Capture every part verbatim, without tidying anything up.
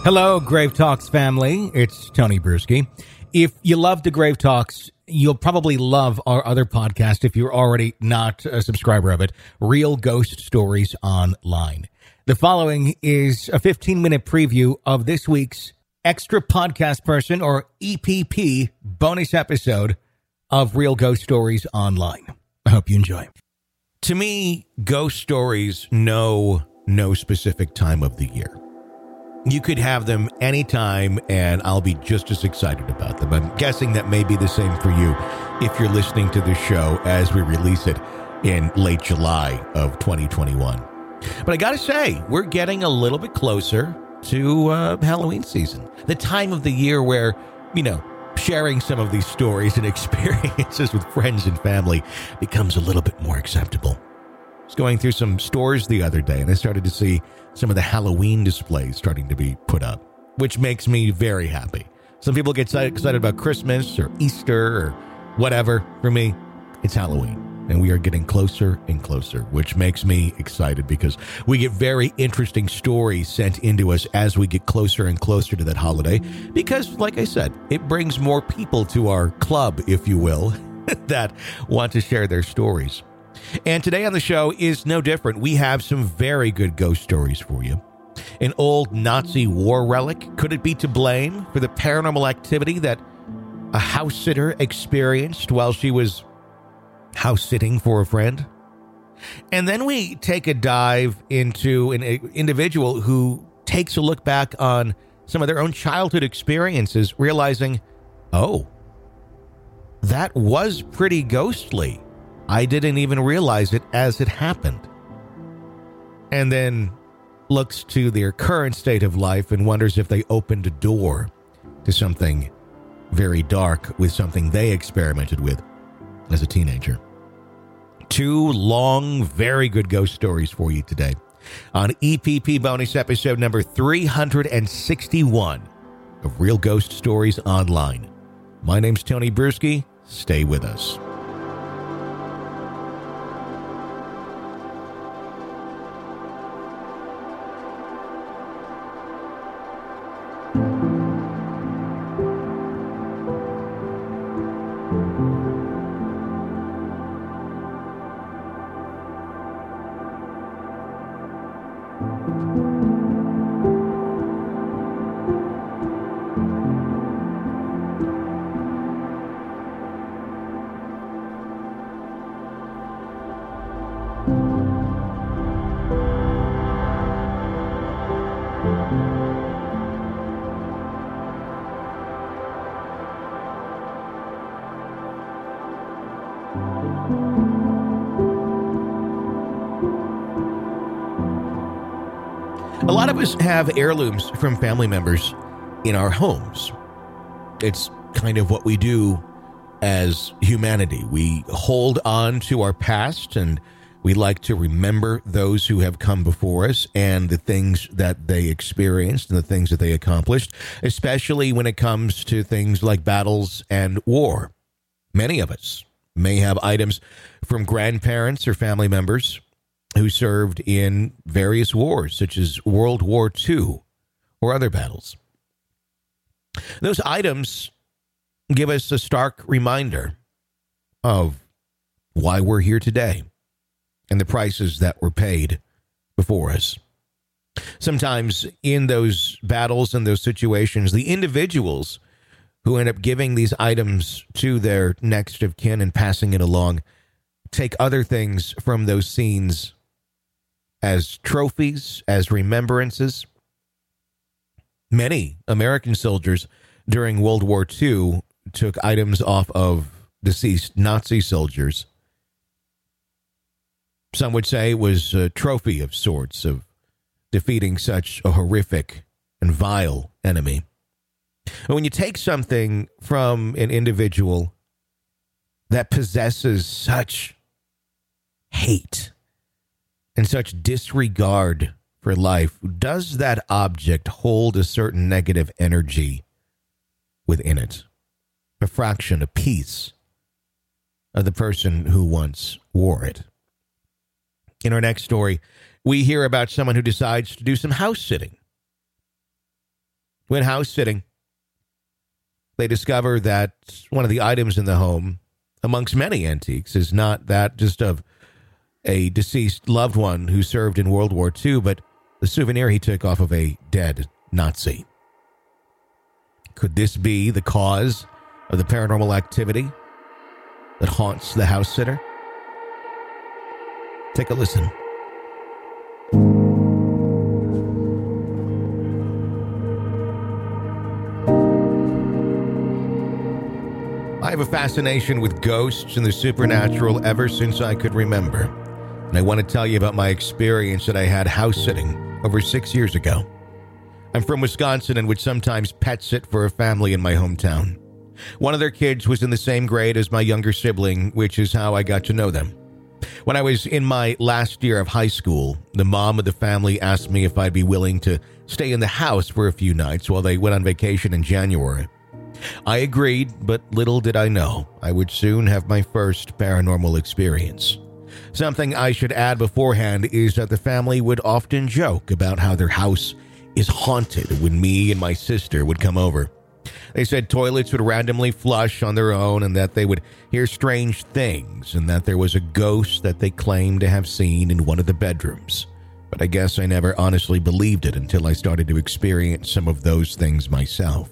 Hello, Grave Talks family. It's Tony Bruschi. If you love the Grave Talks, you'll probably love our other podcast if you're already not a subscriber of it, Real Ghost Stories Online. The following is a fifteen-minute preview of this week's Extra Podcast Person, or E P P, bonus episode of Real Ghost Stories Online. I hope you enjoy. To me, ghost stories know no specific time of the year. You could have them anytime, and I'll be just as excited about them. I'm guessing that may be the same for you if you're listening to this show as we release it in late July of twenty twenty-one. But I gotta say, we're getting a little bit closer to uh, Halloween season, the time of the year where, you know, sharing some of these stories and experiences with friends and family becomes a little bit more acceptable. I was going through some stores the other day, and I started to see some of the Halloween displays starting to be put up, which makes me very happy. Some people get excited about Christmas or Easter or whatever. For me, it's Halloween, and we are getting closer and closer, which makes me excited because we get very interesting stories sent into us as we get closer and closer to that holiday because, like I said, it brings more people to our club, if you will, that want to share their stories. And today on the show is no different. We have some very good ghost stories for you. An old Nazi war relic. Could it be to blame for the paranormal activity that a house sitter experienced while she was house sitting for a friend? And then we take a dive into an individual who takes a look back on some of their own childhood experiences, realizing, oh, that was pretty ghostly. I didn't even realize it as it happened. And then looks to their current state of life and wonders if they opened a door to something very dark with something they experimented with as a teenager. Two long, very good ghost stories for you today on E P P bonus episode number three hundred sixty-one of Real Ghost Stories Online. My name's Tony Bruschi. Stay with us. A lot of us have heirlooms from family members in our homes. It's kind of what we do as humanity. We hold on to our past, and we like to remember those who have come before us and the things that they experienced and the things that they accomplished, especially when it comes to things like battles and war. Many of us may have items from grandparents or family members who served in various wars, such as World War Two or other battles. Those items give us a stark reminder of why we're here today and the prices that were paid before us. Sometimes in those battles and those situations, the individuals who end up giving these items to their next of kin and passing it along take other things from those scenes as trophies, as remembrances. Many American soldiers during World War Two took items off of deceased Nazi soldiers. Some would say it was a trophy of sorts of defeating such a horrific and vile enemy. And when you take something from an individual that possesses such hate and such disregard for life, does that object hold a certain negative energy within it? A fraction, a piece of the person who once wore it. In our next story, we hear about someone who decides to do some house sitting. When house sitting, they discover that one of the items in the home, amongst many antiques, is not that just of a deceased loved one who served in World War Two, but the souvenir he took off of a dead Nazi. Could this be the cause of the paranormal activity that haunts the house sitter? Take a listen. I have a fascination with ghosts and the supernatural ever since I could remember. And I want to tell you about my experience that I had house sitting over six years ago. I'm from Wisconsin and would sometimes pet sit for a family in my hometown. One of their kids was in the same grade as my younger sibling, which is how I got to know them. When I was in my last year of high school, the mom of the family asked me if I'd be willing to stay in the house for a few nights while they went on vacation in January. I agreed, but little did I know I would soon have my first paranormal experience. Something I should add beforehand is that the family would often joke about how their house is haunted when me and my sister would come over. They said toilets would randomly flush on their own and that they would hear strange things and that there was a ghost that they claimed to have seen in one of the bedrooms. But I guess I never honestly believed it until I started to experience some of those things myself.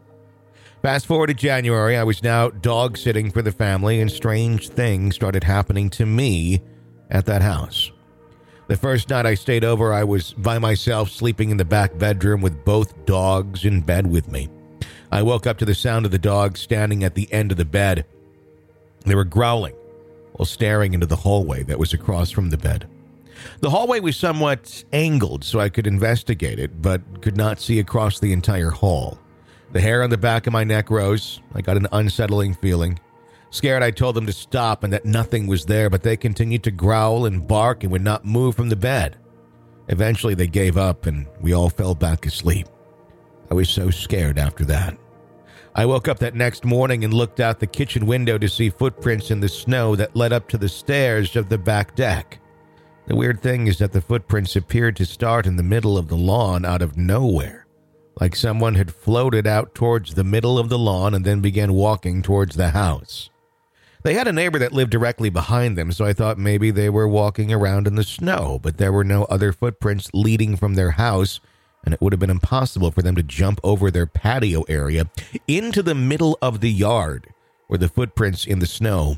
Fast forward to January, I was now dog sitting for the family and strange things started happening to me at that house. The first night I stayed over, I was by myself sleeping in the back bedroom with both dogs in bed with me. I woke up to the sound of the dogs standing at the end of the bed. They were growling while staring into the hallway that was across from the bed. The hallway was somewhat angled so I could investigate it, but could not see across the entire hall. The hair on the back of my neck rose. I got an unsettling feeling. Scared, I told them to stop and that nothing was there, but they continued to growl and bark and would not move from the bed. Eventually, they gave up and we all fell back asleep. I was so scared after that. I woke up that next morning and looked out the kitchen window to see footprints in the snow that led up to the stairs of the back deck. The weird thing is that the footprints appeared to start in the middle of the lawn out of nowhere, like someone had floated out towards the middle of the lawn and then began walking towards the house. They had a neighbor that lived directly behind them, so I thought maybe they were walking around in the snow, but there were no other footprints leading from their house, and it would have been impossible for them to jump over their patio area into the middle of the yard where the footprints in the snow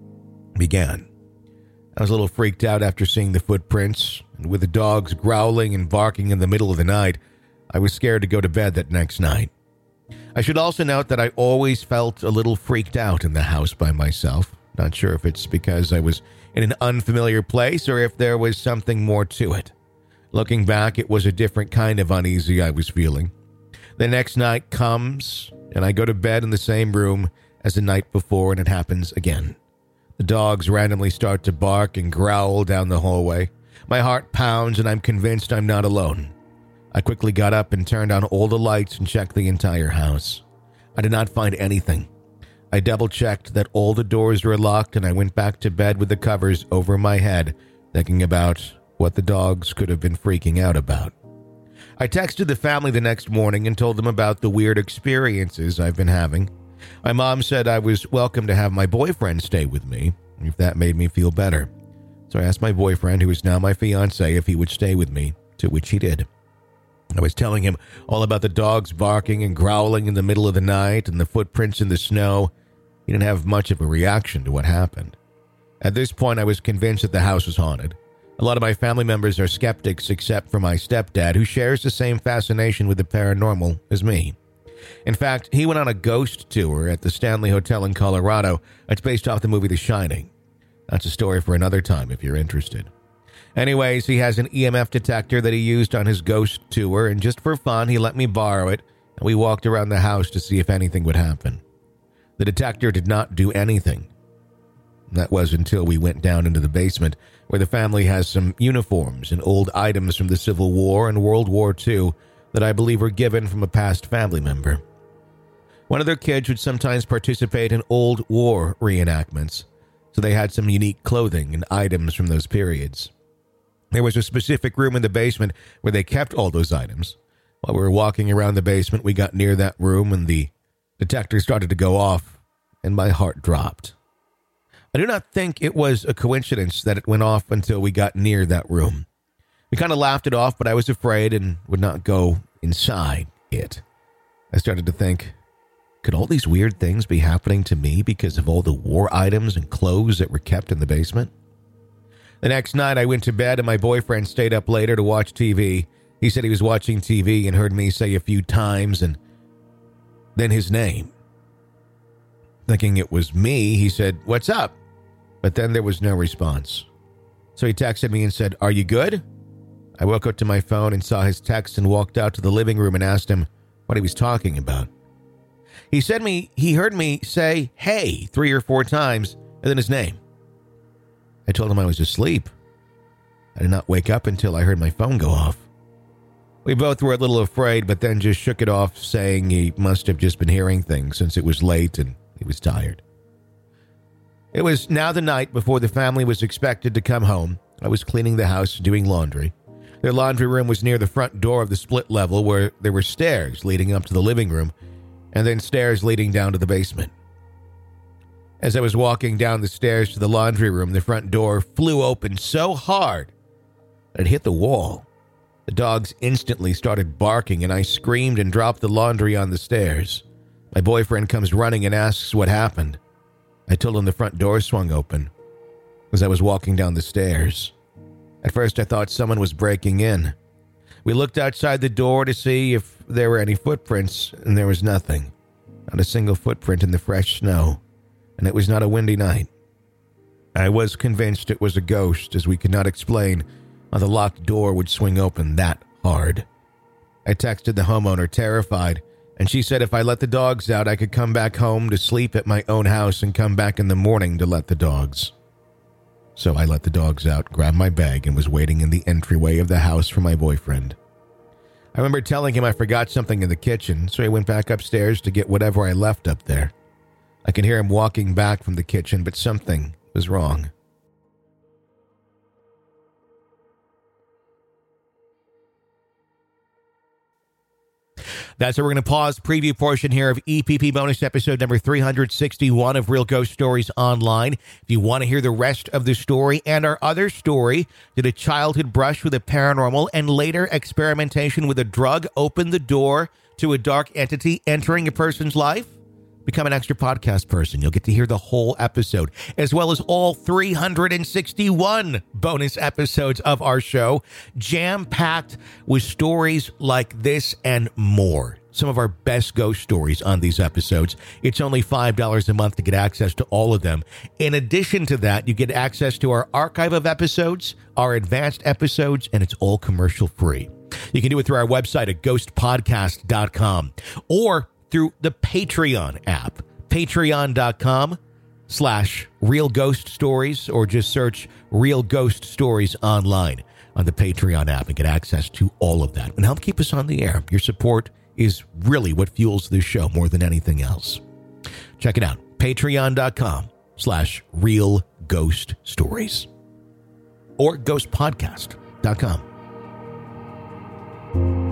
began. I was a little freaked out after seeing the footprints, and with the dogs growling and barking in the middle of the night, I was scared to go to bed that next night. I should also note that I always felt a little freaked out in the house by myself. Not sure if it's because I was in an unfamiliar place or if there was something more to it. Looking back, it was a different kind of uneasy I was feeling. The next night comes, and I go to bed in the same room as the night before, and it happens again. The dogs randomly start to bark and growl down the hallway. My heart pounds, and I'm convinced I'm not alone. I quickly got up and turned on all the lights and checked the entire house. I did not find anything. I double-checked that all the doors were locked, and I went back to bed with the covers over my head, thinking about what the dogs could have been freaking out about. I texted the family the next morning and told them about the weird experiences I've been having. My mom said I was welcome to have my boyfriend stay with me, if that made me feel better. So I asked my boyfriend, who is now my fiancé, if he would stay with me, to which he did. I was telling him all about the dogs barking and growling in the middle of the night and the footprints in the snow. He didn't have much of a reaction to what happened. At this point, I was convinced that the house was haunted. A lot of my family members are skeptics except for my stepdad, who shares the same fascination with the paranormal as me. In fact, he went on a ghost tour at the Stanley Hotel in Colorado. It's based off the movie The Shining. That's a story for another time if you're interested. Anyways, he has an E M F detector that he used on his ghost tour, and just for fun, he let me borrow it, and we walked around the house to see if anything would happen. The detector did not do anything. That was until we went down into the basement, where the family has some uniforms and old items from the Civil War and World War Two that I believe were given from a past family member. One of their kids would sometimes participate in old war reenactments, so they had some unique clothing and items from those periods. There was a specific room in the basement where they kept all those items. While we were walking around the basement, we got near that room and the detector started to go off, and my heart dropped. I do not think it was a coincidence that it went off until we got near that room. We kind of laughed it off, but I was afraid and would not go inside it. I started to think, could all these weird things be happening to me because of all the war items and clothes that were kept in the basement? The next night, I went to bed and my boyfriend stayed up later to watch T V. He said he was watching T V and heard me say a few times and then his name. Thinking it was me, he said, "What's up?" But then there was no response. So he texted me and said, "Are you good?" I woke up to my phone and saw his text and walked out to the living room and asked him what he was talking about. He said me he heard me say, "Hey," three or four times, and then his name. I told him I was asleep. I did not wake up until I heard my phone go off. We both were a little afraid, but then just shook it off, saying he must have just been hearing things since it was late and he was tired. It was now the night before the family was expected to come home. I was cleaning the house, doing laundry. Their laundry room was near the front door of the split level where there were stairs leading up to the living room and then stairs leading down to the basement. As I was walking down the stairs to the laundry room, the front door flew open so hard that it hit the wall. The dogs instantly started barking and I screamed and dropped the laundry on the stairs. My boyfriend comes running and asks what happened. I told him the front door swung open as I was walking down the stairs. At first I thought someone was breaking in. We looked outside the door to see if there were any footprints and there was nothing. Not a single footprint in the fresh snow. And it was not a windy night. I was convinced it was a ghost as we could not explain how the locked door would swing open that hard. I texted the homeowner terrified, and she said if I let the dogs out, I could come back home to sleep at my own house and come back in the morning to let the dogs. So I let the dogs out, grabbed my bag, and was waiting in the entryway of the house for my boyfriend. I remember telling him I forgot something in the kitchen, so I went back upstairs to get whatever I left up there. I could hear him walking back from the kitchen, but something was wrong. That's where we're going to pause preview portion here of E P P bonus episode number three hundred sixty-one of Real Ghost Stories Online. If you want to hear the rest of the story and our other story, did a childhood brush with a paranormal and later experimentation with a drug open the door to a dark entity entering a person's life? Become an extra podcast person. You'll get to hear the whole episode, as well as all three hundred sixty-one bonus episodes of our show, jam-packed with stories like this and more. Some of our best ghost stories on these episodes. It's only five dollars a month to get access to all of them. In addition to that, you get access to our archive of episodes, our advanced episodes, and it's all commercial free. You can do it through our website at ghost podcast dot com or through the Patreon app, patreon.com slash Real Ghost Stories, or just search Real Ghost Stories Online on the Patreon app and get access to all of that and help keep us on the air. Your support is really what fuels this show more than anything else. Check it out, patreon.com slash Real Ghost Stories or ghost podcast dot com.